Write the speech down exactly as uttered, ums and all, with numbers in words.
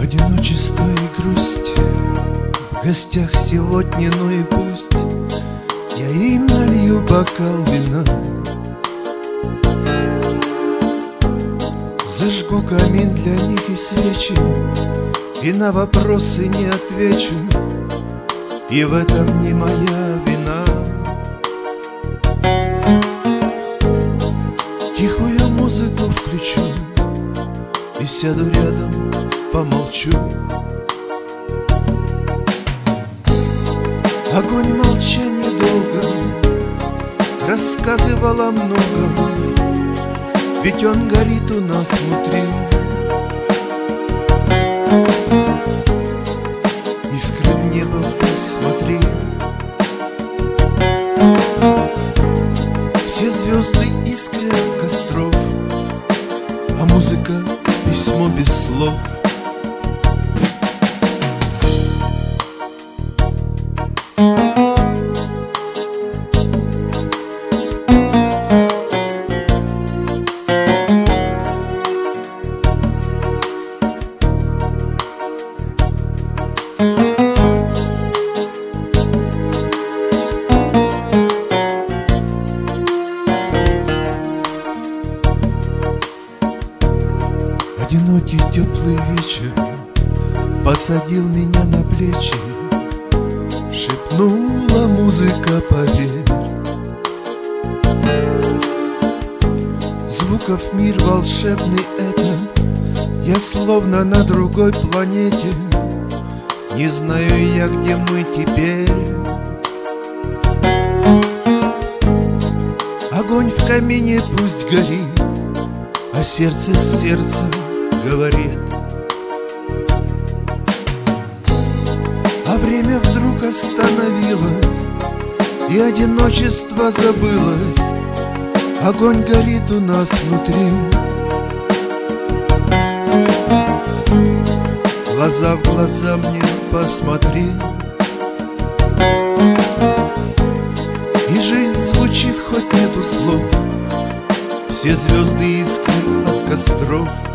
Одиночество и грусть в гостях сегодня, ну и пусть я им налью бокал вина. Зажгу камин для них и свечи, и на вопросы не отвечу, и в этом не моя вина. Тихую музыку включу и сяду рядом, помолчу. Огонь молчания долго рассказывал о многом, ведь он горит у нас внутри. Искры в небо посмотри, все звезды искры от костров, а музыка — письмо без слов. Одинокий теплый вечер посадил меня на плечи, шепнула музыка, поверь. Звуков мир волшебный этот, я словно на другой планете, не знаю я, где мы теперь. Огонь в камине пусть горит, а сердце с сердцем говорит. А время вдруг остановилось, и одиночество забылось. Огонь горит у нас внутри. Глаза в глаза мне посмотри, и жизнь звучит, хоть нету слов. Все звезды искры от костров.